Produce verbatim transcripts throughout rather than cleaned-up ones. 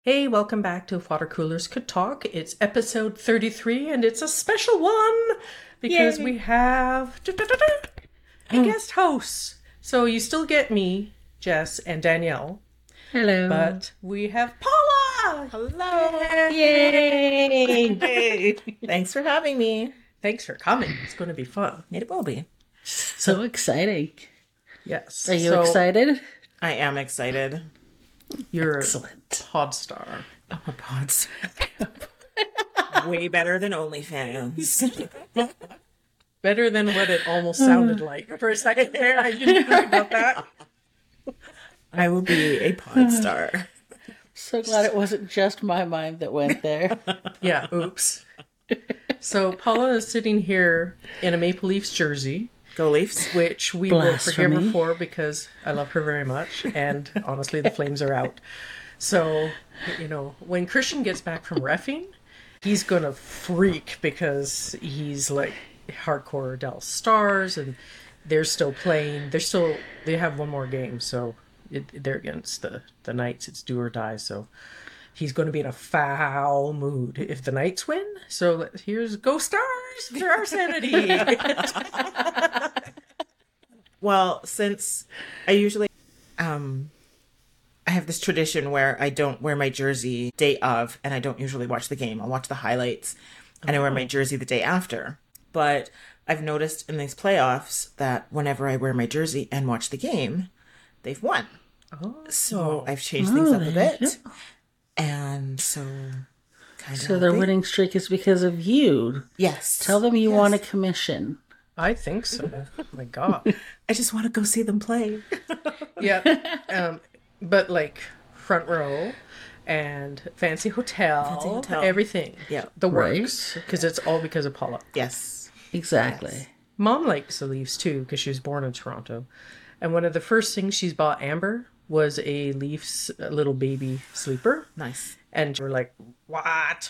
Hey, welcome back to If Water Coolers Could Talk. It's episode thirty-three, and it's a special one because Yay. we have a guest host. So you still get me, Jess, and Danielle. Hello. But we have Paula! Hello! Yay! Hey. Thanks for having me. Thanks for coming. It's going to be fun. It will be. So exciting. Yes. Are you so, excited? I am excited. You're Excellent. a pod star. I'm a pod star. Way better than OnlyFans. Better than what it almost sounded like. For a second there, I didn't think about that. I will be a pod star. So glad it wasn't just my mind that went there. Yeah, oops. So Paula is sitting here in a Maple Leafs jersey. Go Leafs. Which we will forgive her for because I love her very much. And honestly, the Flames are out. So, you know, when Christian gets back from reffing, he's going to freak because he's like hardcore Dallas Stars and they're still playing. They're still, they have one more game. So it, they're against the, the Knights. It's do or die. So he's going to be in a foul mood if the Knights win. So here's Go Stars for our sanity. Well, since I usually, um, I have this tradition where I don't wear my jersey day of, and I don't usually watch the game. I'll watch the highlights, and oh. I wear my jersey the day after. But I've noticed in these playoffs that whenever I wear my jersey and watch the game, they've won. Oh. So I've changed things oh, up a bit. Yeah. And so, kind of. So their winning streak is because of you. Yes. Tell them you yes. want a commission. I think so. Oh my God. I just want to go see them play. Yeah. Um, but like front row and fancy hotel, fancy hotel. Everything. Yeah. The works. Because right? It's all because of Paula. Yes. Exactly. Yes. Mom likes the Leafs too because she was born in Toronto. And one of the first things she's bought Amber was a Leafs little baby sleeper. Nice. And we're like, what?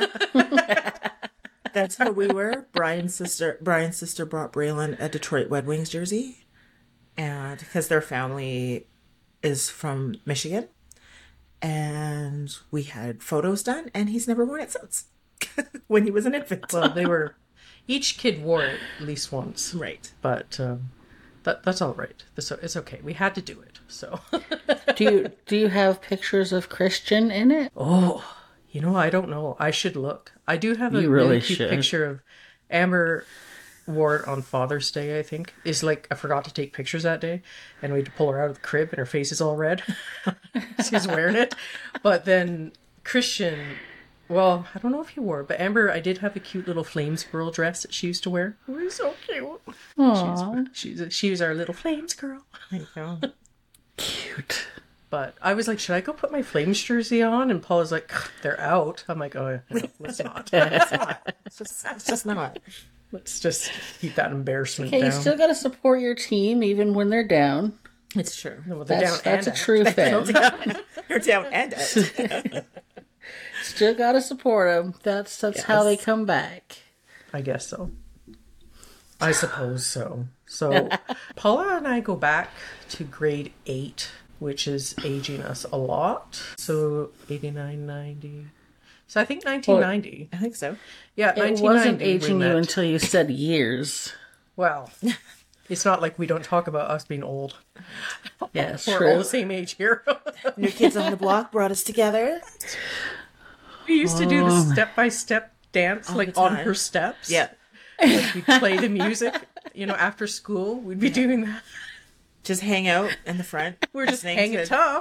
That's how we were. Brian's sister Brian's sister brought Braylon a Detroit Red Wings jersey. And because their family is from Michigan. And we had photos done and he's never worn it since. When he was an infant. Well, they were each kid wore it at least once. Right. But um That, that's all right. It's okay. We had to do it. So, do you do you have pictures of Christian in it? Oh, you know, I don't know. I should look. I do have a you really, really cute should. picture of Amber wore it on Father's Day. I think is like I forgot to take pictures that day, and we had to pull her out of the crib, and her face is all red. She's wearing it, but then Christian. Well, I don't know if he wore it, but Amber, I did have a cute little Flames girl dress that she used to wear. It was so cute. Aww. She's, she's she was our little Flames girl. I know. Cute. But I was like, should I go put my Flames jersey on? And Paul was like, they're out. I'm like, oh, no, let's not. Let's not. It's just, it's just not. Let's just keep that embarrassment okay, down. You still got to support your team even when they're down. It's true. No, well, they're that's down that's and a true fan. They're down and out. Still got to support them. That's that's yes. how they come back. I guess so. I suppose so. So Paula and I go back to grade eight, which is aging us a lot. So eighty-nine, ninety. So I think nineteen ninety. Well, I think so. Yeah, it wasn't aging you until you said years. Well, it's not like we don't talk about us being old. Yes, We're true. all the same age here. New Kids on the Block brought us together. We used to do the step-by-step dance, all like on her steps. Yeah. Like we'd play the music, you know, after school. We'd be yeah. doing that. Just hang out in the front. We're just hanging tough.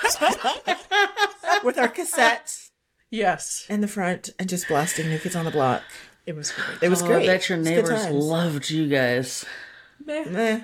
With our cassettes. Yes. In the front and just blasting New Kids on the Block. It was great. It was oh, great. I bet your neighbors loved you guys. Meh. Meh.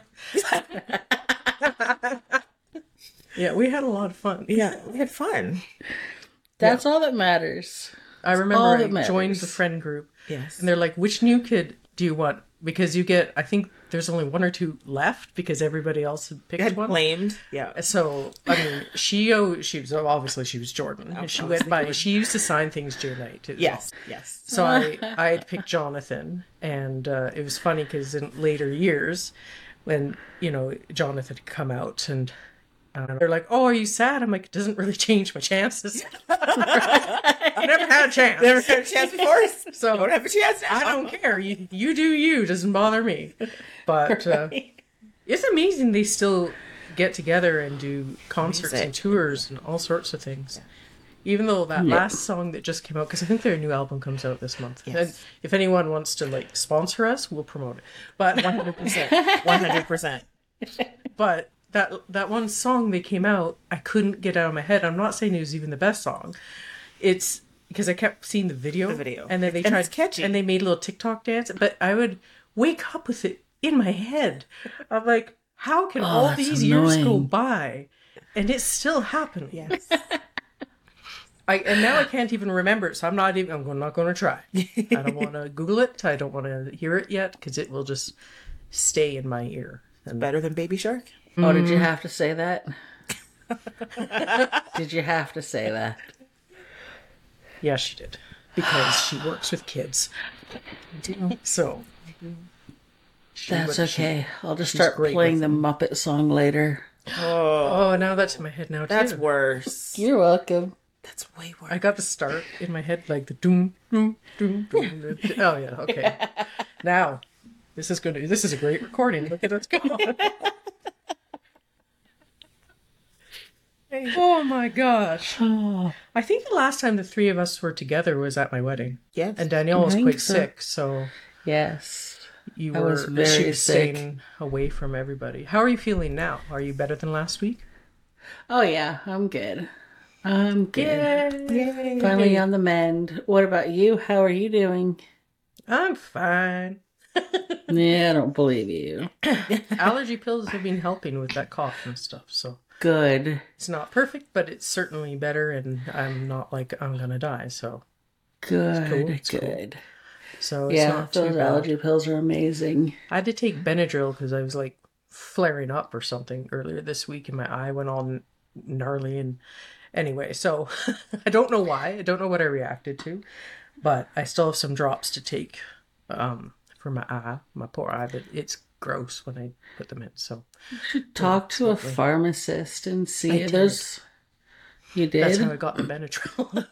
Yeah, we had a lot of fun. Yeah, we had fun. That's yeah. all that matters. I That's remember I matters. joined the friend group. Yes. And they're like, which new kid do you want? Because you get, I think there's only one or two left because everybody else had picked had one. claimed. Yeah. So, I mean, she, oh, she was, obviously she was Jordan. Oh, and she went by, Jordan. She used to sign things J Night too. Yes. Yes. So I, I had picked Jonathan. And uh, it was funny because in later years, when, you know, Jonathan had come out and Uh, they're like, oh, are you sad? I'm like, it doesn't really change my chances. I've never had a chance. Never had a chance before. So don't have a chance now. I don't care. You, you do you. Doesn't bother me. But uh, it's amazing they still get together and do concerts Music. and tours and all sorts of things. Even though that Yeah. last song that just came out, because I think their new album comes out this month. Yes. And if anyone wants to like sponsor us, we'll promote it. But one hundred percent. one hundred percent. but that that one song they came out, I couldn't get out of my head. I'm not saying it was even the best song. It's because I kept seeing the video, The video. and then they And tried it's catchy. and they made a little TikTok dance. But I would wake up with it in my head. I'm like, how can Oh, all that's these years go annoying. by, and it's still happening? Yes. I, and now I can't even remember it, so I'm not even. I'm not going to try. I don't want to Google it. I don't want to hear it yet because it will just stay in my ear. And Better than Baby Shark? Oh, did you have to say that? Did you have to say that? yeah, she did because she works with kids. So she That's would- she- okay. I'll just she's start great playing with the Muppet song later. Oh, Oh, now that's in my head now too. that's worse. You're welcome. That's way worse. I got the start in my head like the doom doom doom doom. doom. Oh yeah, okay. Now this is gonna. This is a great recording. Look at us go. Oh my gosh. Oh, I think the last time the three of us were together was at my wedding. Yes. And Danielle was I think quite so. sick, so yes. you I were was very she was sick. staying away from everybody. How are you feeling now? Are you better than last week? Oh, yeah. I'm good. I'm good. Yay! Finally on the mend. What about you? How are you doing? I'm fine. Yeah, I don't believe you. Allergy pills have been helping with that cough and stuff, so Good. it's not perfect, but it's certainly better, and I'm not like I'm gonna die. So, Good. cool, it's cool. good. so it's Yeah, not too those bad. allergy pills are amazing. I had to take Benadryl because I was like flaring up or something earlier this week, and my eye went all n- gnarly. And anyway, so I don't know why. I don't know what I reacted to, but I still have some drops to take um, for my eye, my poor eye. But it's gross when I put them in. So Talk to a absolutely. pharmacist and see. I did. There's. You that's did? how I got the Benadryl.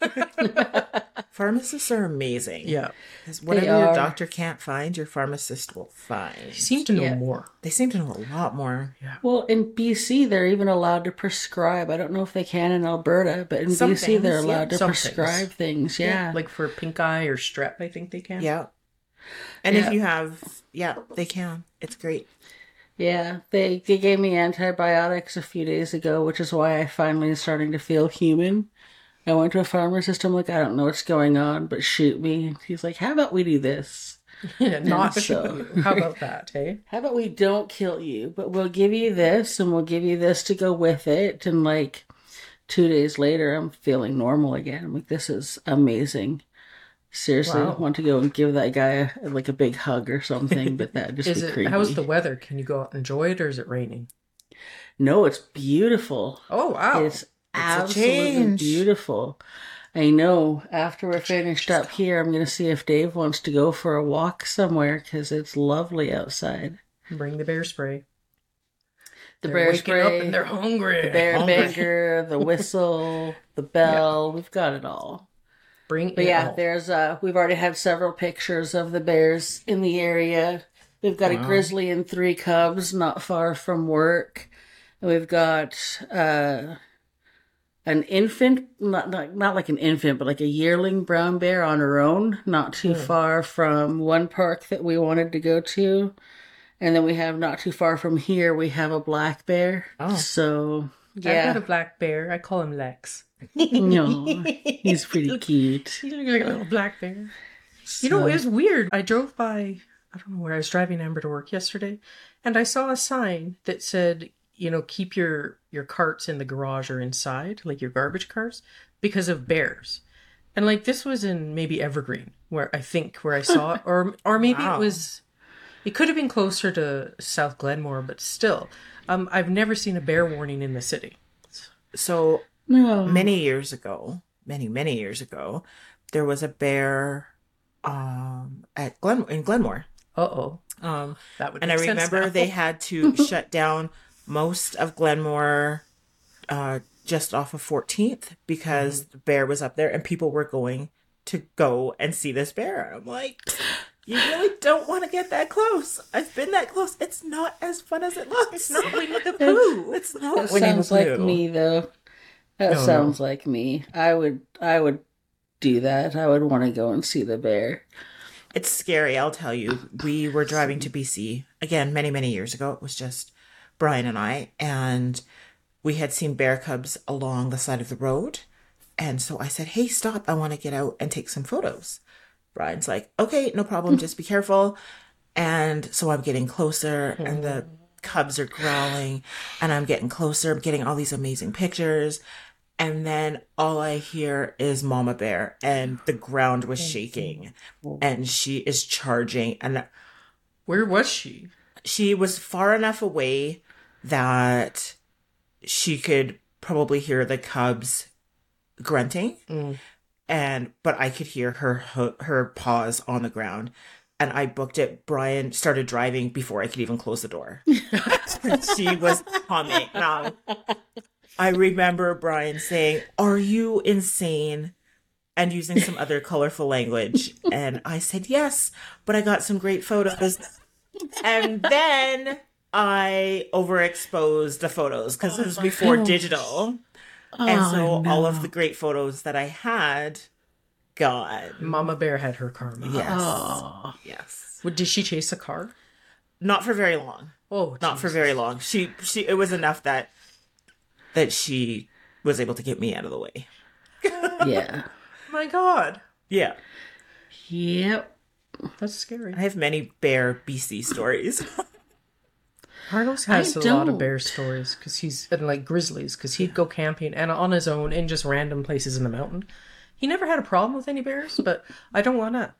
Pharmacists are amazing. Yeah, 'Cause whatever your are. doctor can't find, your pharmacist will find. you seem to know Yeah. more. They seem to know a lot more. Well, in B C, they're even allowed to prescribe. I don't know if they can in Alberta, but in Some B C, they're things, yeah. allowed to Some prescribe things. Yeah. Like for pink eye or strep, I think they can. Yeah. And Yeah. if you have, yeah, they can. It's great. Yeah, they they gave me antibiotics a few days ago, which is why I finally am starting to feel human. I went to a pharmacist. I'm like, I don't know what's going on, but shoot me. He's like, how about we do this? Not so- How about that, hey? How about we don't kill you, but we'll give you this and we'll give you this to go with it. And like two days later, I'm feeling normal again. I'm like, this is amazing. Seriously, Wow. I want to go and give that guy a, like a big hug or something, but that just Is be it? creepy. How's the weather? Can you go out and enjoy it, or is it raining? No, it's beautiful. Oh wow! It's absolutely change. beautiful. I know. After we're finished up here, I'm going to see if Dave wants to go for a walk somewhere because it's lovely outside. Bring the bear spray. The They're bear waking spray, up and they're hungry. the bear Hungry. banger, the whistle, the bell. We've got it all. Bring But it yeah, all. there's uh we've already had several pictures of the bears in the area. We've got a grizzly and three cubs not far from work. And we've got uh an infant, not, not not like an infant, but like a yearling brown bear on her own, not too far from one park that we wanted to go to. And then we have not too far from here, we have a black bear. Oh. So I've yeah, got a black bear. I call him Lex. no, he's pretty cute. He looks like a little black bear. You know, it was weird. I drove by, I don't know where, I was driving Amber to work yesterday, and I saw a sign that said, you know, keep your, your carts in the garage or inside, like your garbage carts, because of bears. And like this was in maybe Evergreen, where I think where I saw it, or or maybe Wow. it was, it could have been closer to South Glenmore, but still, um, I've never seen a bear warning in the city. So No, many years ago, many, many years ago, there was a bear um, at Glen in Glenmore. Uh oh, Um, that would. and I make sense remember now. they had to shut down most of Glenmore uh, just off of fourteenth because mm-hmm. the bear was up there and people were going to go and see this bear. I'm like, you really don't want to get that close. I've been that close. It's not as fun as it looks. It's not Winnie the Pooh. It's not That Winnie sounds the Pooh. like me, though. That No, sounds no. like me. I would, I would do that. I would want to go and see the bear. It's scary, I'll tell you. We were driving to B C, again, many, many years ago. It was just Brian and I, and we had seen bear cubs along the side of the road. And so I said, hey, stop. I want to get out and take some photos. Brian's like, okay, no problem. Just be careful. And so I'm getting closer and the cubs are growling and I'm getting closer. I'm getting all these amazing pictures. And then all I hear is Mama Bear and the ground was shaking and she is charging. And Where was she? she was far enough away that she could probably hear the cubs grunting. Mm. And but I could hear her, her her paws on the ground, and I booked it. Brian started driving before I could even close the door. She was humming. Now, I remember Brian saying, "Are you insane?" and using some other colorful language, and I said yes, but I got some great photos. And then I overexposed the photos because it was before digital. And so Oh, no. all of the great photos that I had, God. Mama Bear had her karma. Yes. Oh. Yes. What, did she chase a car? Not for very long. Oh, Not for Jesus. very long. She she it was enough that that she was able to get me out of the way. Yeah. My God. Yeah. Yep. That's scary. I have many bear B C stories. Carlos has I a lot of don't. bear stories because he's and like grizzlies because he'd go camping and on his own in just random places in the mountain. He never had a problem with any bears, but I don't want to.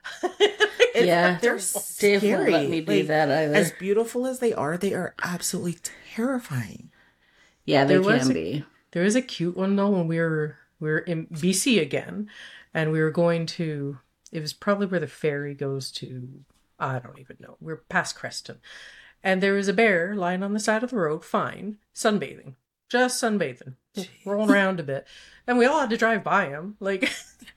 Yeah. They're Dave scary. won't let me do Like, that either. As beautiful as they are, they are absolutely terrifying. yeah, they There was can a- be. There is a cute one though when we were we were in B C again, and we were going to. It was probably where the ferry goes to. I don't even know. We're past Creston, and there was a bear lying on the side of the road, fine, sunbathing, just sunbathing, rolling around a bit, and we all had to drive by him. Like,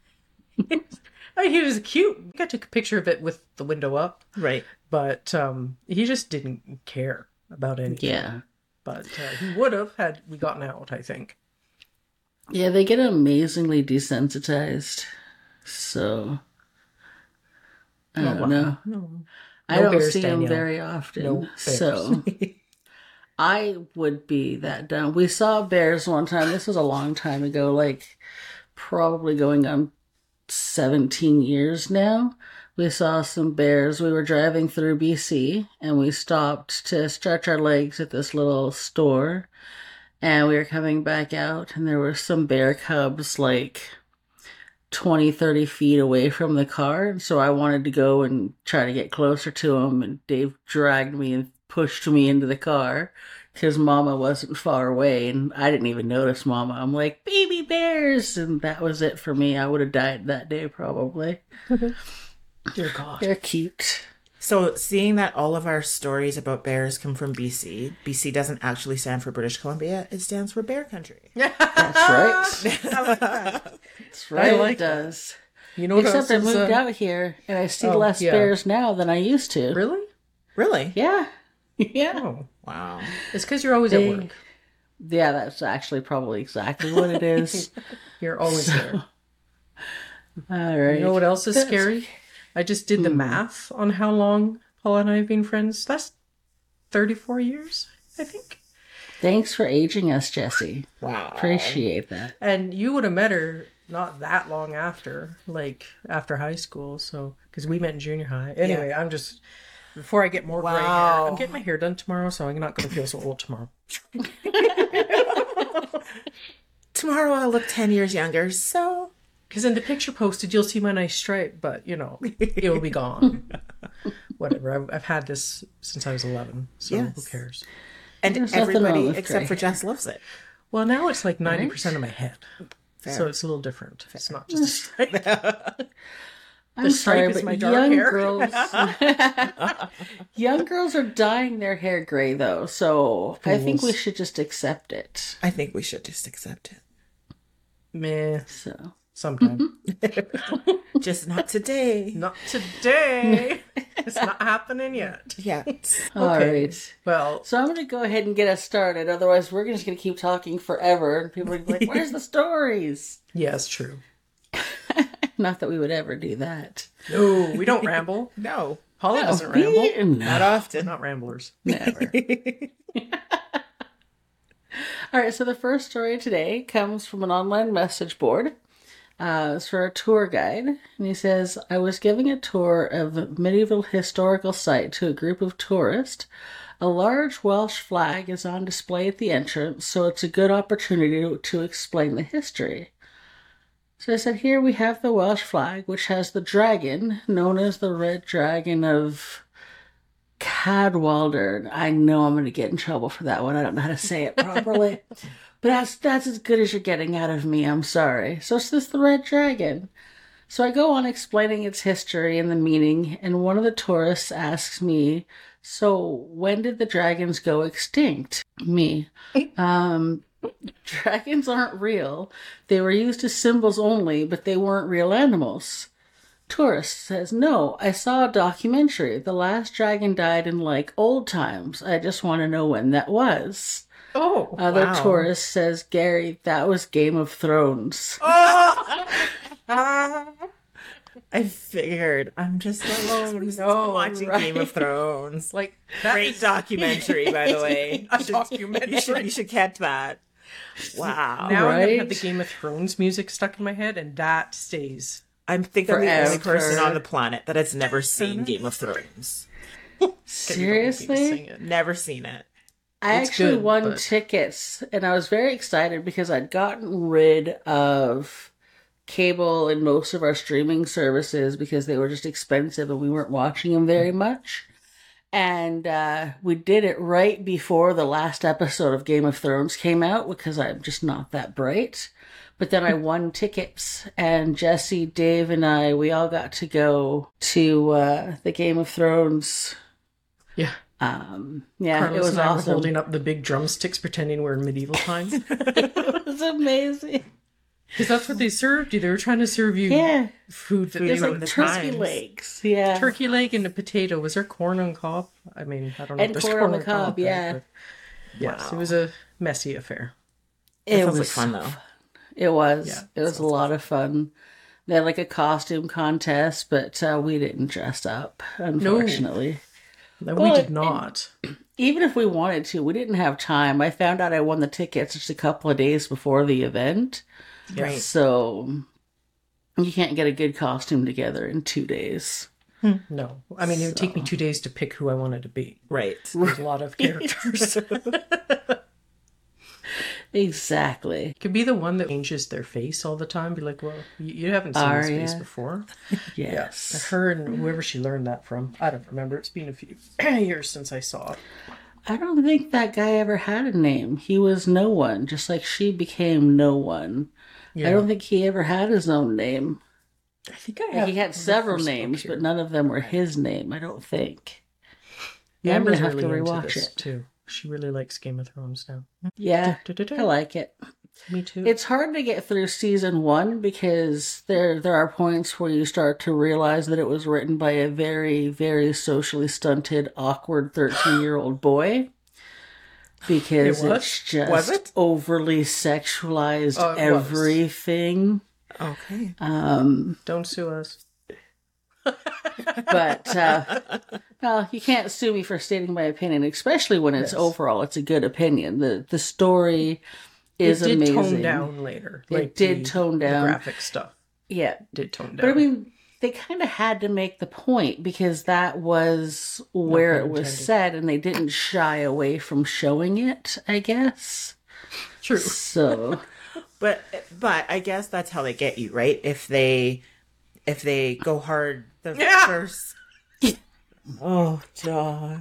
I mean, he was cute. I took a picture of it with the window up, Right. but um, he just didn't care about anything. Yeah. But uh, he would have had we gotten out, I think. Yeah, they get amazingly desensitized. So, I don't wow. know. No. I No don't bears, see them Danielle. very often. No bears. So, I would be that dumb. We saw bears one time. This was a long time ago, like probably going on seventeen years now. We saw some bears. We were driving through B C and we stopped to stretch our legs at this little store. And we were coming back out and there were some bear cubs like twenty, thirty feet away from the car. So I wanted to go and try to get closer to them. And Dave dragged me and pushed me into the car because Mama wasn't far away. And I didn't even notice Mama. I'm like, baby bears. And that was it for me. I would have died that day probably. Dear God. They're cute. So, seeing that all of our stories about bears come from B C, B C doesn't actually stand for British Columbia. It stands for Bear Country. That's right. That's right. I like it does. You know what Except else I is, moved uh, out here and I see oh, less yeah. bears now than I used to. Really? Really? Yeah. Yeah. Oh. Wow. It's because you're always They- at work. Yeah, that's actually probably exactly what it is. You're always there. All right. You know what else is That's- scary? I just did the math on how long Paula and I have been friends. That's thirty-four years, I think. Thanks for aging us, Jesse. Wow. Appreciate that. And you would have met her not that long after, like after high school. So, because we met in junior high. Anyway, I'm just, before I get more gray hair, Wow. I'm getting my hair done tomorrow, so I'm not going to feel so old tomorrow. Tomorrow I'll look ten years younger, so. Because in the picture posted, you'll see my nice stripe, but, you know, it will be gone. Whatever. I've, I've had this since I was eleven, so Yes. who cares? And There's nothing wrong everybody with except gray for Jess loves it. Well, now it's like ninety percent of my head. Fair. So it's a little different. It's not just a stripe. I'm The sorry, stripe is but my dark young hair. girls, young girls are dyeing their hair gray though. So I think we Fools. should just accept it. I think we should just accept it. Meh. So Sometime. Just not today. Not today. It's not happening yet. Yeah. all Okay. right. Well, So I'm going to go ahead and get us started. Otherwise, we're just going to keep talking forever, and people are gonna be like, "Where's the stories?" yeah, it's true. Not that we would ever do that. No, we don't ramble. No. Paula doesn't We- ramble. Not No, often. Not ramblers. never. All right. So the first story today comes from an online message board. Uh, it's for a tour guide, and he says, "I was giving a tour of a medieval historical site to a group of tourists. A large Welsh flag is on display at the entrance, so it's a good opportunity to, to explain the history." So I said, "Here we have the Welsh flag, which has the dragon, known as the Red Dragon of Cadwalder." I know I'm going to get in trouble for that one. I don't know how to say it properly. But that's that's as good as you're getting out of me. I'm sorry. So it's this the Red Dragon. So I go on explaining its history and the meaning, and one of the tourists asks me, "So when did the dragons go extinct?" Me. Um, dragons aren't real. They were used as symbols only, but they weren't real animals. Tourist says, "No, I saw a documentary. The last dragon died in like old times. I just want to know when that was." Oh, Other wow. tourist says, "Gary, that was Game of Thrones." I figured. I'm just alone. No, watching right. Game of Thrones. like that Great is documentary, by the way. a You should, documentary. you should, you should catch that. Wow. Now I'm gonna have the Right? Game of Thrones music stuck in my head, and that stays. I think I'm the only Forever. person on the planet that has never seen Game of Thrones. Sing Seriously? it. Never seen it. I It's actually good, won but- tickets, and I was very excited because I'd gotten rid of cable and most of our streaming services because they were just expensive and we weren't watching them very much. And uh, we did it right before the last episode of Game of Thrones came out because I'm just not that bright. But then I won tickets, and Jesse, Dave, and I, we all got to go to uh, the Game of Thrones. Yeah. Um, yeah, Carlos it was and I were awesome. holding up the big drumsticks, pretending we're in medieval times. It was amazing. Because that's what they served you. They were trying to serve you Yeah, food that Food they it's from like the turkey times. legs. Yeah, turkey leg and a potato. Was there corn on cob? I mean, I don't know. And if there's corn on the cob, cob, there, yeah. but Yes, Wow. it was a messy affair. it Sounds was like fun, though. It was. Yeah, it was a lot of fun. They had like a costume contest, but uh, we didn't dress up, unfortunately. No, Well, we did and- not. Even if we wanted to, we didn't have time. I found out I won the tickets just a couple of days before the event. Right. So you can't get a good costume together in two days. No. I mean, it would take me two days to pick who I wanted to be. Right. There's a lot of characters. Exactly. It could be the one that changes their face all the time. Be like, well, you, you haven't seen his Arya. face before. Yes. Her and whoever she learned that from. I don't remember. It's been a few years since I saw it. I don't think that guy ever had a name. He was no one, just like she became no one. Yeah. I don't think he ever had his own name. I think I Like, have. he had several first book names, here. but none of them were his name, I don't think. Yeah, I'm Amber's gonna have to really into rewatch this, it. too. She really likes Game of Thrones now. Yeah, Da-da-da. I like it. Me too. It's hard to get through season one because there there are points where you start to realize that it was written by a very, very socially stunted, awkward thirteen year old boy. Because It was? it's just Was it? overly sexualized Oh, it was. everything. Okay. Um, Don't sue us. but uh, well, you can't sue me for stating my opinion, especially when it's Yes. overall it's a good opinion. The the story is it did amazing. tone down later. It did tone down. The graphic stuff Yeah, did tone down. but I mean, they kind of had to make the point because that was where pun it was intended. set, and they didn't shy away from showing it. I guess True. so. But but I guess that's how they get you, right? If they if they go hard the Yeah. first. Oh, God.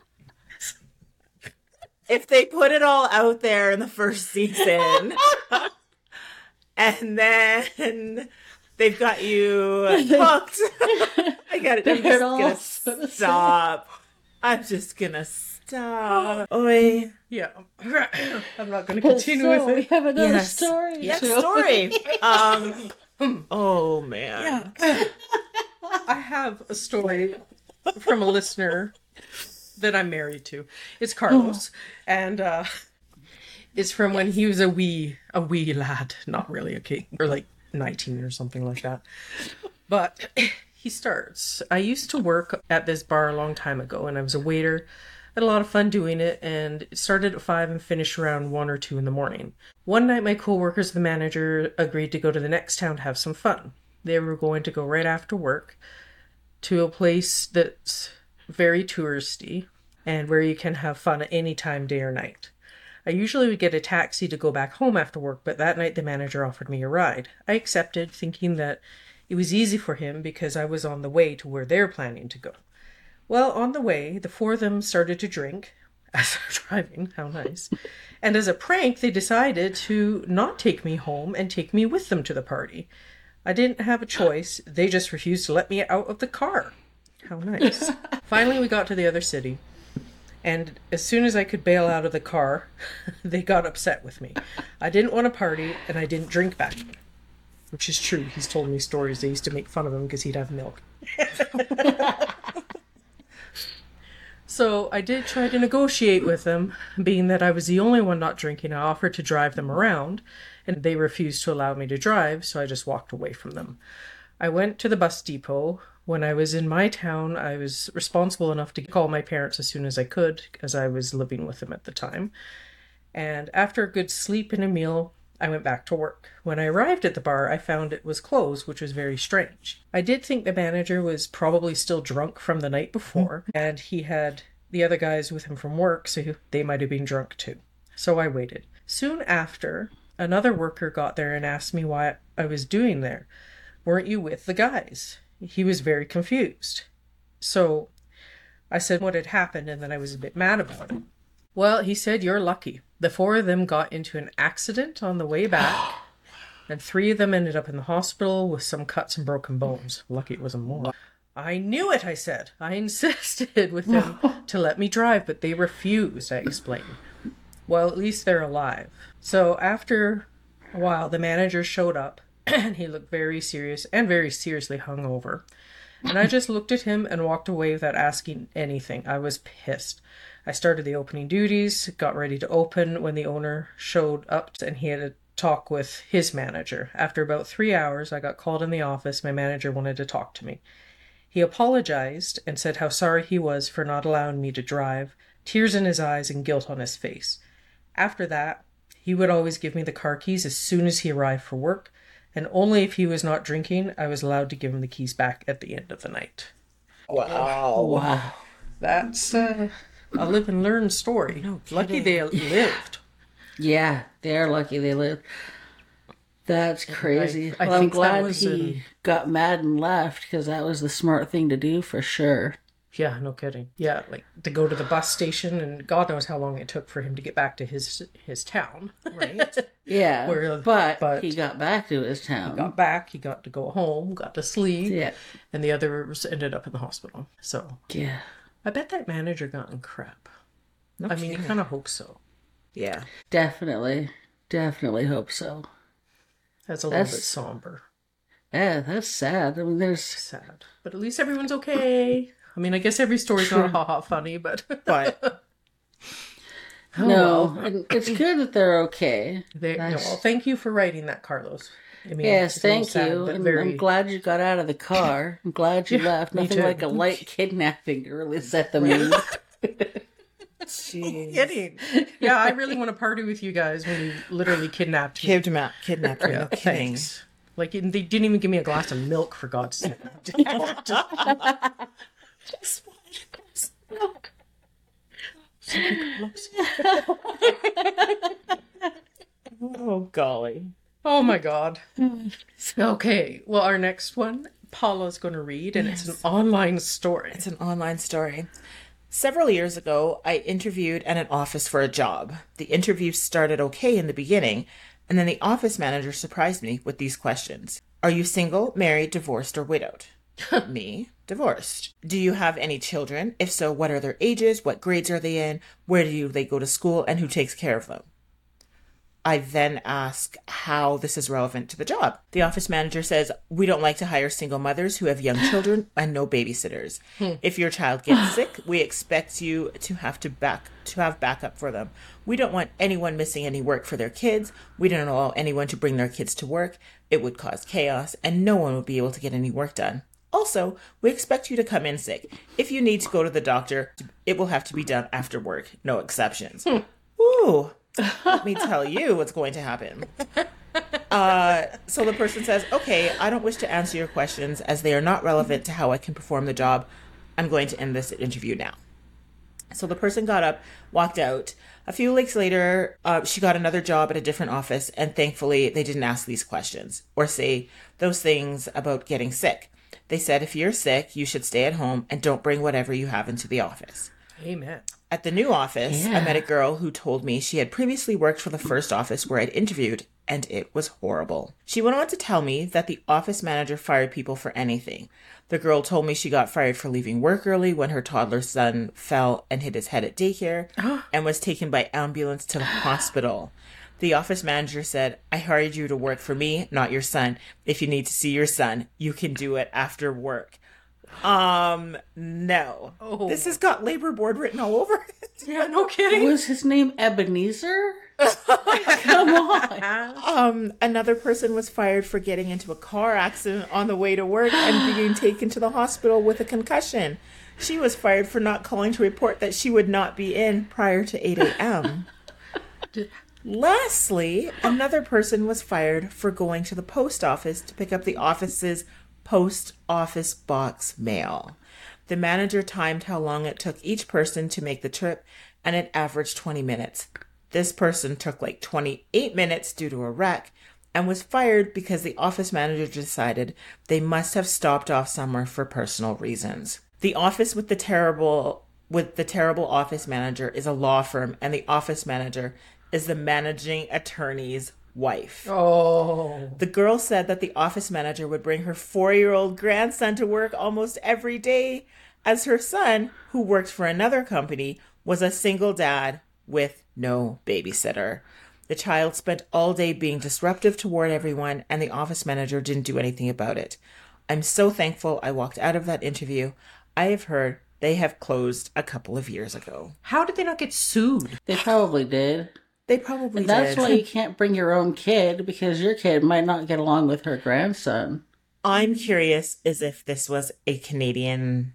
If they put it all out there in the first season, and then They've got you hooked. I got it. I'm just gonna stop. I'm just gonna stop. Oi. Yeah. I'm not gonna continue so, with it. We have another Yes. story. Next too. story. Um. Oh man. Yeah. I have a story from a listener that I'm married to. It's Carlos. And uh it's from when he was a wee a wee lad. Not really a kid. Or like nineteen or something like that. But he starts. I used to work at this bar a long time ago, and I was a waiter. Had a lot of fun doing it, and it started at five and finished around one or two in the morning. One night, my co-workers, the manager, agreed to go to the next town to have some fun. They were going to go right after work to a place that's very touristy and where you can have fun at any time, day or night. I usually would get a taxi to go back home after work, but that night the manager offered me a ride. I accepted, thinking that it was easy for him because I was on the way to where they're planning to go. Well, on the way, the four of them started to drink as they're driving. How nice. And as a prank, they decided to not take me home and take me with them to the party. I didn't have a choice. They just refused to let me out of the car. How nice. Finally, we got to the other city. And as soon as I could bail out of the car, they got upset with me. I didn't want to party, and I didn't drink back then. Which is true. He's told me stories. They used to make fun of him because he'd have milk. So I did try to negotiate with them, being that I was the only one not drinking. I offered to drive them around, and they refused to allow me to drive, so I just walked away from them. I went to the bus depot. When I was in my town, I was responsible enough to call my parents as soon as I could, as I was living with them at the time. And after a good sleep and a meal, I went back to work. When I arrived at the bar, I found it was closed, which was very strange. I did think the manager was probably still drunk from the night before, and he had the other guys with him from work, so they might have been drunk too. So I waited. Soon after, another worker got there and asked me why I was doing there. Weren't you with the guys? He was very confused. So I said what had happened, and then I was a bit mad about it. Well, he said, you're lucky. The four of them got into an accident on the way back, and three of them ended up in the hospital with some cuts and broken bones. Lucky it wasn't more. I knew it, I said. I insisted with them to let me drive, but they refused, I explained. Well, at least they're alive. So after a while, the manager showed up, and he looked very serious and very seriously hungover. And I just looked at him and walked away without asking anything. I was pissed. I started the opening duties, got ready to open when the owner showed up, and he had a talk with his manager. After about three hours, I got called in the office. My manager wanted to talk to me. He apologized and said how sorry he was for not allowing me to drive, tears in his eyes and guilt on his face. After that, he would always give me the car keys as soon as he arrived for work, and only if he was not drinking, I was allowed to give him the keys back at the end of the night. Wow. Wow. That's uh, a live and learn story. No Lucky kidding. they lived. Yeah, they're lucky they lived. That's crazy. I- I well, I'm think that glad was he in- got mad and left, because that was the smart thing to do for sure. Yeah, no kidding. Yeah, like to go to the bus station, and God knows how long it took for him to get back to his his town. Right. Yeah, Where- but, but- he got back to his town. Got back, he got to go home, got to sleep, Yeah, and the others ended up in the hospital. So yeah, I bet that manager got in crap. No I mean, you kidding. kind of hope so. Yeah. definitely, definitely hope so. That's a little That's- bit somber, Yeah, that's sad. I mean, there's sad, but at least everyone's okay. I mean, I guess every story's not haha funny, but But oh, no, well. and it's good that they're okay. They, no, That's- well, thank you for writing that, Carlos. I mean, Yes, it's a little thank sad, you. but And very- I'm glad you got out of the car. I'm glad you Yeah, left. me Nothing too. like a light kidnapping to really set the mood. jeez. Kidding. Yeah, I really want to party with you guys when you literally kidnapped me. Kidnapped, kidnapped her. Yeah, No kidding. thanks. Like, they didn't even give me a glass of milk, for God's sake. Just milk. Oh golly. Oh my God. Okay, well, our next one, Paula's going to read, and it's an online story. It's an online story. Several years ago, I interviewed at an office for a job. The interview started okay in the beginning, and then the office manager surprised me with these questions. Are you single, married, divorced, or widowed? Me, divorced. Do you have any children? If so, what are their ages? What grades are they in? Where do they go to school? And who takes care of them? I then ask how this is relevant to the job. The office manager says, we don't like to hire single mothers who have young children and no babysitters. Hmm. If your child gets sick, we expect you to have to back to have backup for them. We don't want anyone missing any work for their kids. We don't allow anyone to bring their kids to work. It would cause chaos and no one would be able to get any work done. Also, we expect you to come in sick. If you need to go to the doctor, it will have to be done after work. No exceptions. Hmm. Ooh. Let me tell you what's going to happen. Uh, so the person says, okay, I don't wish to answer your questions as they are not relevant to how I can perform the job. I'm going to end this interview now. So the person got up, walked out. A few weeks later, uh, she got another job at a different office, and thankfully they didn't ask these questions or say those things about getting sick. They said, if you're sick, you should stay at home and don't bring whatever you have into the office. Amen. At the new office, yeah. I met a girl who told me she had previously worked for the first office where I'd interviewed, and it was horrible. She went on to tell me that the office manager fired people for anything. The girl told me she got fired for leaving work early when her toddler son fell and hit his head at daycare and was taken by ambulance to the hospital. The office manager said, I hired you to work for me, not your son. If you need to see your son, you can do it after work. Um, no. Oh. This has got labor board written all over it. Yeah, no kidding. Was his name Ebenezer? Come on. Um, another person was fired for getting into a car accident on the way to work and being taken to the hospital with a concussion. She was fired for not calling to report that she would not be in prior to eight a.m. Lastly, another person was fired for going to the post office to pick up the office's post office box mail. The manager timed how long it took each person to make the trip, and it averaged twenty minutes. This person took like twenty-eight minutes due to a wreck and was fired because the office manager decided they must have stopped off somewhere for personal reasons. The office with the terrible with the terrible office manager is a law firm, and the office manager is the managing attorney's wife. Oh. The girl said that the office manager would bring her four-year-old grandson to work almost every day, as her son, who worked for another company, was a single dad with no babysitter. The child spent all day being disruptive toward everyone, and the office manager didn't do anything about it. I'm so thankful I walked out of that interview. I have heard they have closed a couple of years ago. How did they not get sued? They probably did. They probably and that's did. why you can't bring your own kid, because your kid might not get along with her grandson. I'm curious as if this was a Canadian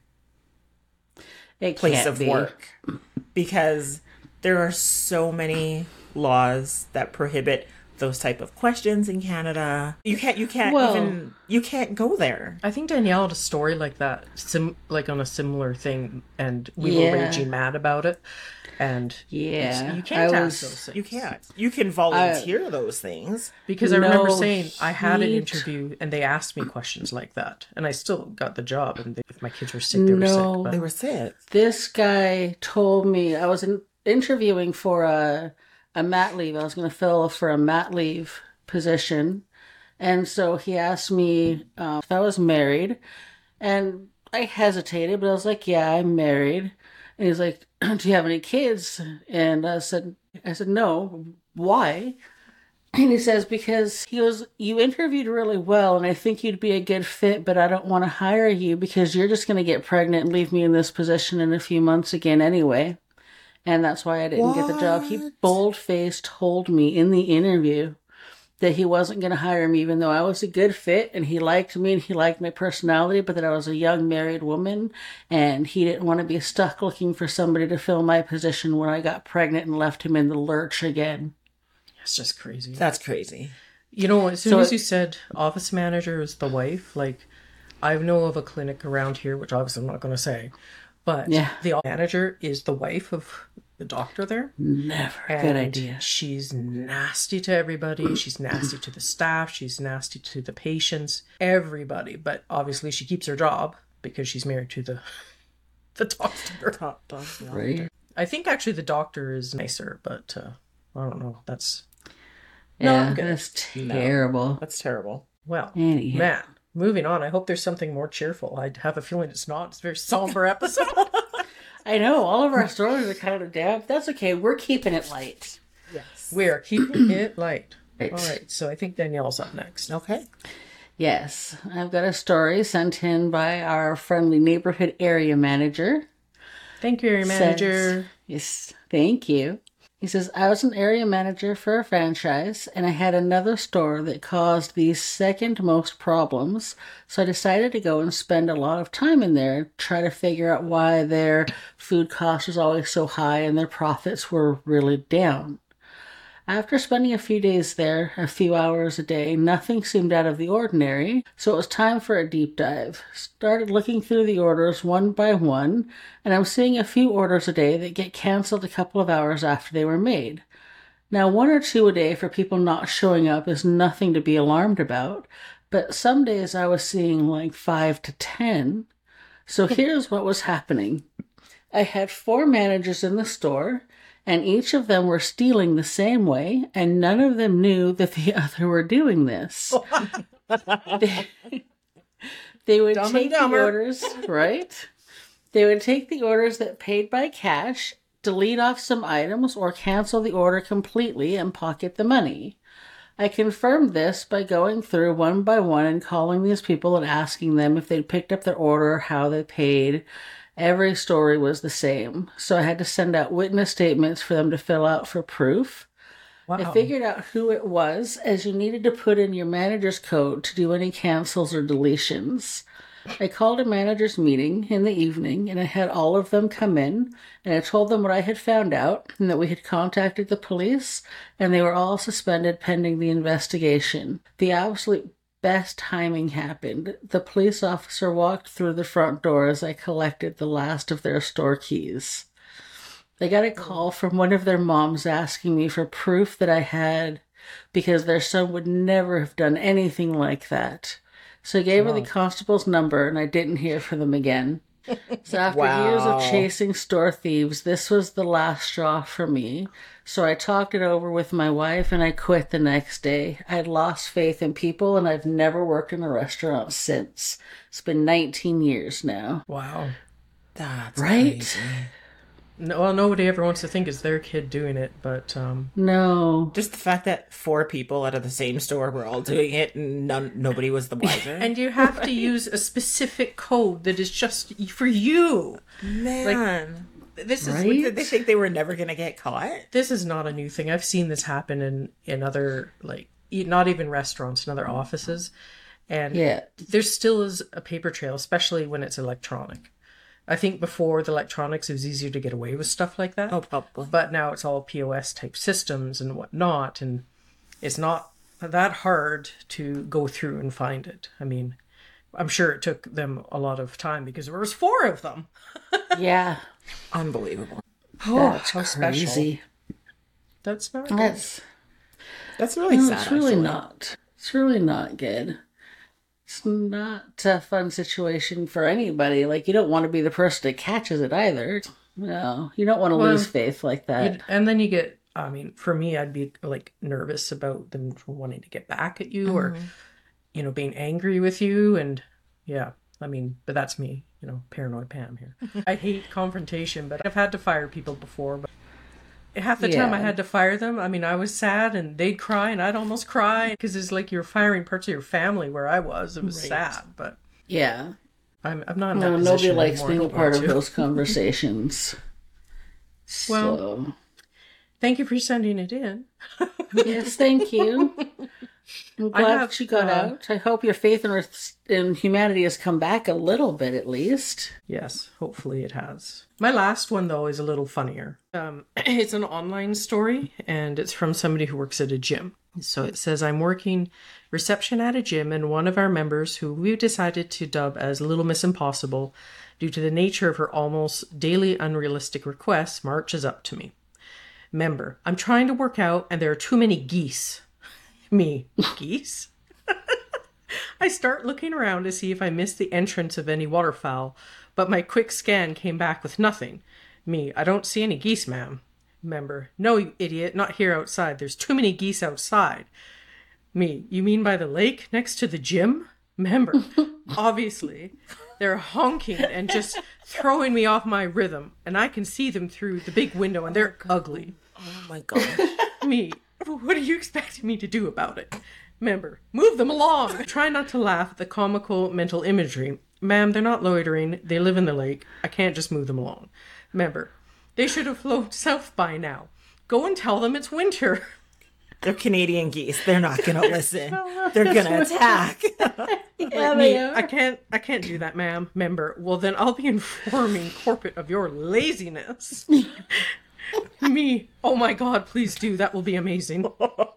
it place of be. work. Because there are so many laws that prohibit those type of questions in Canada. You can't you can't well, even you can't go there. I think Danielle had a story like that, sim like on a similar thing, and we yeah. were raging mad about it. And yeah, you can't I ask was, those things. You can't. You can volunteer I, those things. Because I no remember saying I had heat. an interview and they asked me questions like that, and I still got the job. And they, if my kids were sick, they no, were sick. But... They were sick. This guy told me I was in, interviewing for a a mat leave. I was going to fill for a mat leave position, and so he asked me uh, if I was married, and I hesitated, but I was like, "Yeah, I'm married." And he's like, do you have any kids? And I said, I said, no. Why? And he says, because he goes, you interviewed really well, and I think you'd be a good fit, but I don't want to hire you because you're just going to get pregnant and leave me in this position in a few months again anyway. And that's why I didn't what? get the job. He bold-faced told me in the interview that he wasn't going to hire me, even though I was a good fit and he liked me and he liked my personality, but that I was a young married woman and he didn't want to be stuck looking for somebody to fill my position when I got pregnant and left him in the lurch again. It's just crazy. That's crazy. You know, as soon so as you said office manager is the wife, like, I know of a clinic around here, which obviously I'm not going to say, but yeah. the manager is the wife of the doctor there. Never. And good idea. She's nasty to everybody. She's nasty to the staff. She's nasty to the patients. Everybody. But obviously she keeps her job because she's married to the the doctor. Top doctor. Right. I think actually the doctor is nicer, but uh, I don't know. That's yeah, no, that's terrible. No, that's terrible. Well, Anyhow. man, moving on. I hope there's something more cheerful. I have a feeling it's not. It's a very somber episode. I know, all of our stories are kind of damp. That's okay. We're keeping it light. Yes. We are keeping it light. Right. All right, so I think Danielle's up next. Okay. Yes, I've got a story sent in by our friendly neighborhood area manager. Thank you, area manager. Says, yes, thank you. He says, I was an area manager for a franchise, and I had another store that caused the second most problems, so I decided to go and spend a lot of time in there, try to figure out why their food cost was always so high and their profits were really down. After spending a few days there, a few hours a day, nothing seemed out of the ordinary, so it was time for a deep dive. Started looking through the orders one by one, and I'm seeing a few orders a day that get canceled a couple of hours after they were made. Now, one or two a day for people not showing up is nothing to be alarmed about, but some days I was seeing like five to ten. So here's what was happening. I had four managers in the store, and each of them were stealing the same way, and none of them knew that the other were doing this. they, they would Dumb take and the dumber. orders, right? They would take the orders that paid by cash, delete off some items, or cancel the order completely and pocket the money. I confirmed this by going through one by one and calling these people and asking them if they'd picked up their order, how they paid. Every story was the same, so I had to send out witness statements for them to fill out for proof. Wow. I figured out who it was, as you needed to put in your manager's code to do any cancels or deletions. I called a manager's meeting in the evening, and I had all of them come in, and I told them what I had found out, and that we had contacted the police, and they were all suspended pending the investigation. The absolute best timing happened. The police officer walked through the front door as I collected the last of their store keys. They got a call from one of their moms asking me for proof that I had, because their son would never have done anything like that. So I gave her the constable's number, and I didn't hear from them again. So after Wow. years of chasing store thieves, this was the last straw for me. So I talked it over with my wife, and I quit the next day. I'd lost faith in people, and I've never worked in a restaurant since. It's been nineteen years now. Wow. That's Right? crazy. No, well, nobody ever wants to think it's their kid doing it, but um, No. Just the fact that four people out of the same store were all doing it and none, nobody was the wiser. and you have to use a specific code that is just for you. Man. This is Right? Did they think they were never going to get caught? this is not a new thing. I've seen this happen in in other like e- not even restaurants, in other offices, and Yeah. there still is a paper trail, especially when it's electronic. I think before the electronics, it was easier to get away with stuff like that. Oh, probably. But now it's all P O S type systems and whatnot, and it's not that hard to go through and find it. I mean, I'm sure it took them a lot of time because there was four of them. Yeah. Unbelievable. That's how special. crazy. That's not good. That's That's really no, sad. it's really actually. not. It's really not good. It's not a fun situation for anybody. Like, you don't want to be the person that catches it either. No, you don't want to Well, lose faith like that. You'd- and then you get, I mean, for me, I'd be like nervous about them wanting to get back at you or, you know, being angry with you. And yeah, I mean, but that's me, you know, paranoid Pam here. I hate confrontation, but I've had to fire people before. But half the time I Yeah. had to fire them. I mean, I was sad and they'd cry and I'd almost cry because it's like you're firing parts of your family where I was. It was Right. sad, but Yeah. I'm, I'm not in that No, nobody position likes anymore. I being a don't part want of to. those conversations. Well, So, Thank you for sending it in. yes, thank you. I'm I glad have, that you got uh, out. I hope your faith in, Earth, in humanity has come back a little bit, at least. Yes, hopefully it has. My last one, though, is a little funnier. Um, it's an online story, and it's from somebody who works at a gym. So it says, I'm working reception at a gym, and one of our members, who we decided to dub as Little Miss Impossible, due to the nature of her almost daily unrealistic requests, marches up to me. Member, I'm trying to work out, and there are too many geese. Me, geese? I start looking around to see if I missed the entrance of any waterfowl, but my quick scan came back with nothing. Me, I don't see any geese, ma'am. Member, no, you idiot, not here outside. There's too many geese outside. Me, you mean by the lake next to the gym? Remember, obviously, they're honking and just throwing me off my rhythm, and I can see them through the big window, and they're ugly. Oh my gosh. Me, what are you expecting me to do about it? Remember, move them along. Try not to laugh at the comical mental imagery. Ma'am, they're not loitering. They live in the lake. I can't just move them along. Remember, they should have flown south by now. Go and tell them it's winter. They're Canadian geese. They're not going to listen. They're going to attack. Yeah, Me, they are. I can't, I can't do that, ma'am. Member, well then I'll be informing corporate of your laziness. Me, oh my God, please do. That will be amazing.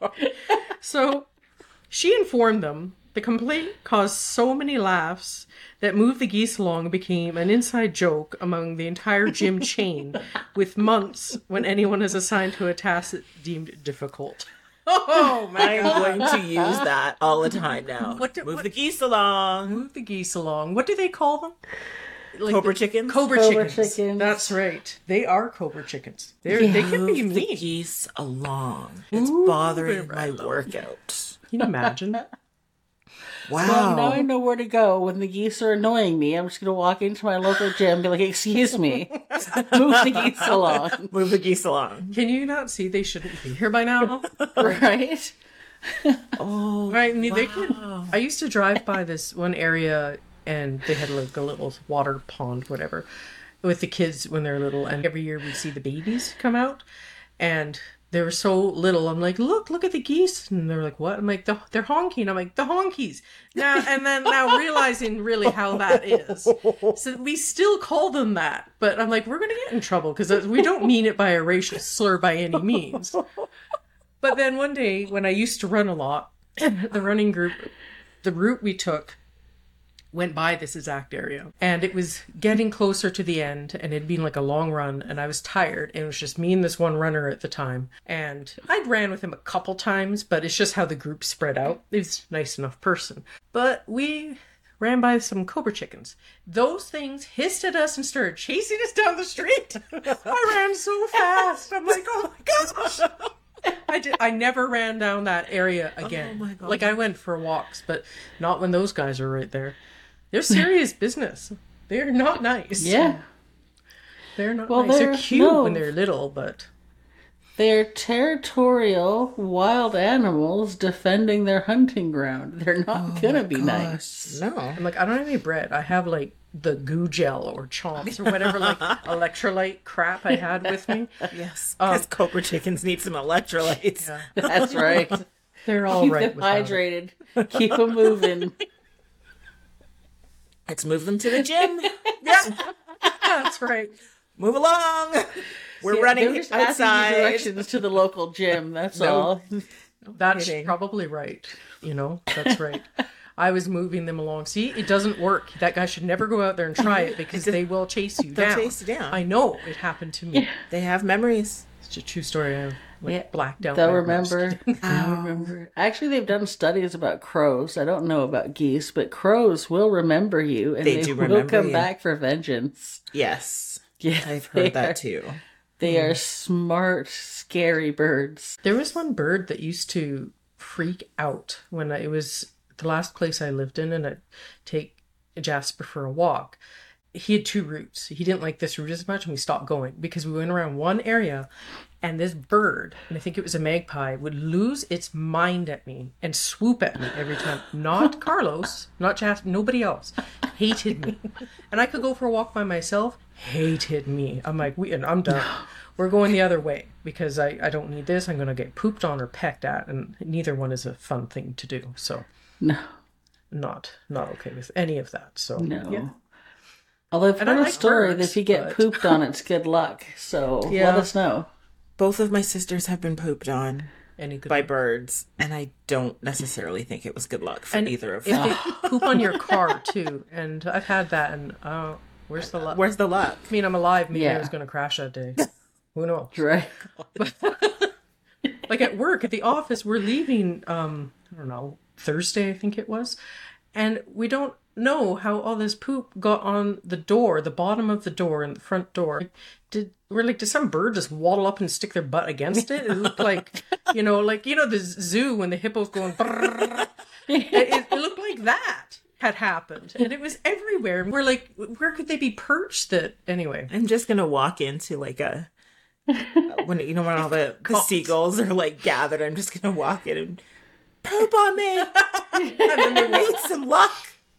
So, she informed them. The complaint caused so many laughs that Move the Geese Along became an inside joke among the entire gym chain, with months when anyone is assigned to a task deemed difficult. Oh my I'm God. going to use that all the time now. What do- Move what- the geese along. Move the geese along. What do they call them? Like Cobra the- chickens? Cobra, Cobra chickens. chickens. That's right. They are cobra chickens. They're, They can be Move the mean. geese along. It's Ooh, bothering baby, my I love workout. Can you imagine? Well, Wow. now I know where to go when the geese are annoying me. I'm just going to walk into my local gym and be like, excuse me, move the geese along. Move the geese along. Can you not see they shouldn't be here by now? Right? Oh, Right? I mean, they could. I used to drive by this one area, and they had like a little water pond, whatever, with the kids when they're little. And every year we see the babies come out, and they were so little. I'm like, look, look at the geese, and they're like, what? I'm like, the, they're honking. I'm like, the honkies. Now and then now realizing really how that is. So we still call them that, but I'm like, we're gonna get in trouble because we don't mean it by a racial slur by any means. But then one day, when I used to run a lot, the running group, the route we took went by this exact area. And it was getting closer to the end, and it'd been like a long run, and I was tired, and it was just me and this one runner at the time. And I'd ran with him a couple times, but it's just how the group spread out. He was a nice enough person. But we ran by some cobra chickens. Those things hissed at us and started chasing us down the street. I ran so fast. I'm like, oh my gosh. I did. I never ran down that area again. Oh my God. Like I went for walks, but not when those guys are right there. They're serious business. They're not nice. Yeah. They're not Well, nice. They're, they're- cute no. when they're little, but They're territorial wild animals defending their hunting ground. They're not going to be nice. No. I'm like, I don't have any bread. I have like the goo gel or chomps or whatever like electrolyte crap I had with me. Yes. Because cobra chickens need some electrolytes. Yeah. That's right. They're all Keep right them without it. hydrated. Keep them moving. Let's move them to the gym. That's right. Move along. We're They running were just asking you outside. directions to the local gym. That's all. That's kidding. probably right. You know, that's right. I was moving them along. See, it doesn't work. That guy should never go out there and try it because they will chase you They'll down. chase you down. I know it happened to me. They have memories. It's a true story. I like Yeah, blacked out. They'll my remember. wrist. They'll remember. Actually, they've done studies about crows. I don't know about geese, but crows will remember you, and They they, do will remember come you. back for vengeance. Yes. Yeah, I've they heard that are- too. They are smart, scary birds. There was one bird that used to freak out when I, it was the last place I lived in, and I'd take Jasper for a walk. He had two routes. He didn't like this route as much, and we stopped going because we went around one area, and this bird, and I think it was a magpie, would lose its mind at me and swoop at me every time. Not Carlos, not Jasper, nobody else. Hated me. And I could go for a walk by myself, hated me. I'm like, we, and I'm done. We're going the other way because I, I don't need this. I'm going to get pooped on or pecked at, and neither one is a fun thing to do. So No, not not okay with any of that. So no. yeah. Although I've And I heard a like story birds, that if you get but- pooped on, it's good luck. So Yeah. let us know. Both of my sisters have been pooped on Any good by birds, and I don't necessarily think it was good luck for and either of if them. they poop on your car too, and I've had that, and uh, where's the luck? Where's the luck? I mean, I'm alive. Maybe I Yeah. was going to crash that day. Who knows? Right. Like at work, at the office, we're leaving. Um, I don't know, Thursday, I think it was, and we don't know how all this poop got on the door, the bottom of the door and the front door. Did we're like, did some bird just waddle up and stick their butt against it? It looked like, you know, like, you know, the zoo when the hippo's going, it, it, it looked like that had happened. And it was everywhere. And we're like, where could they be perched that, anyway? I'm just going to walk into like a, when, you know, when all the, the seagulls are like gathered, I'm just going to walk in and poop on me. And then they need some luck.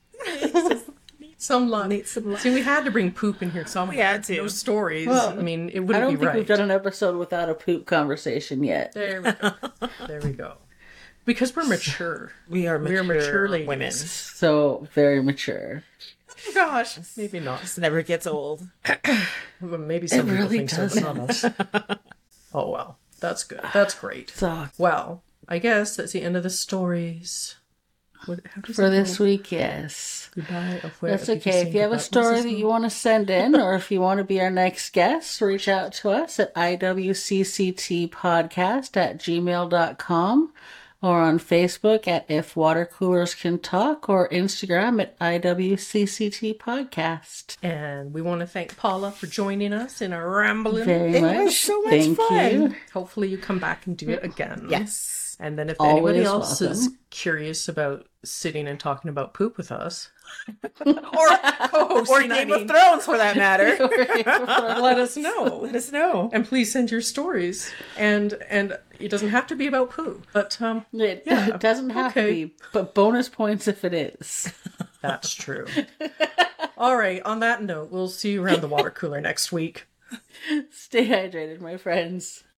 Some luck. Need some luck. See, we had to bring poop in here somehow. We had to. Those stories. Well, I mean, it I wouldn't don't be think right. we've done an episode without a poop conversation yet. There we go. There we go. Because we're mature. We are mature, We're mature ladies. women. So very mature. Oh, gosh. Maybe not. This never gets old. But maybe some people really think so, but not us. Oh, well. That's good. That's great. So Well, I guess that's the end of the stories. What, how does for it this go? week, yes. Goodbye. Of where That's people okay. saying If you have a goodbye. story What's that this you want to send in, or if you want to be our next guest, reach out to us at I W C C T podcast at gmail dot com, or on Facebook at If Water Coolers Can Talk, or Instagram at I W C C T podcast. And we want to thank Paula for joining us in our rambling. Very It much. was so much Thank fun. you. Hopefully you come back and do it again. Yes. And then if Always anybody else is welcome. curious about sitting and talking about poop with us, or co-hosting, Or I Game mean, of Thrones for that matter. let us know. Let us know. And please send your stories. And and it doesn't have to be about poo. But um It, Yeah, it doesn't have okay. to be, but bonus points if it is. that's true. All right, on that note, we'll see you around the water cooler next week. Stay hydrated, my friends.